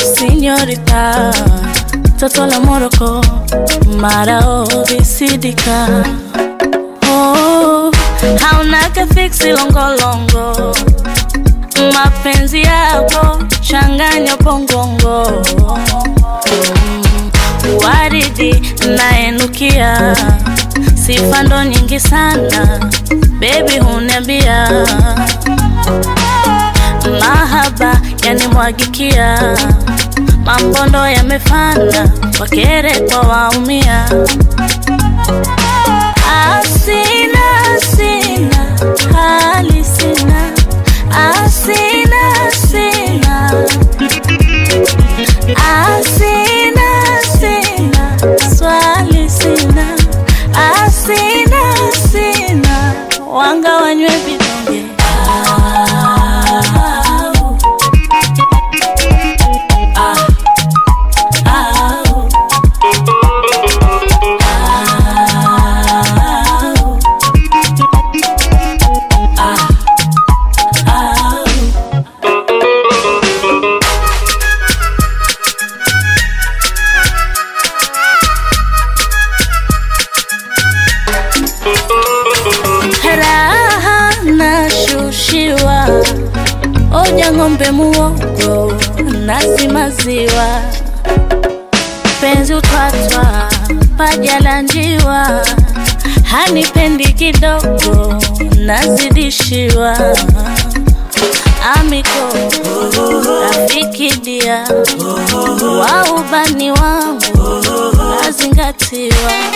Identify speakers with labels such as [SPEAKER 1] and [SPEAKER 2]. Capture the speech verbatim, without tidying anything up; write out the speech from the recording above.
[SPEAKER 1] Señorita, toto la Morocco, marao visidika. Oh, hauna ka fixi longo longo, mapenzi yako changanya pongongo. Mm, waridi naenukia, sifa ndo nyingi sana, baby huniambia. Mahaba yanimwagikia, mambondo yamefana, wakere kwa waumia. Asina, sina, hali sina. Asina, sina. Asina, sina, swali sina. Asina, sina, wanga wanywe vidonge. Raha na shushiwa, oja ngombe muogo, nasi maziwa. Penzi utwatwa, paja la njiwa, hanipendi kidogo, nazidishiwa. Amiko, rafiki dia, wa ubani wangu, nazingatiwa.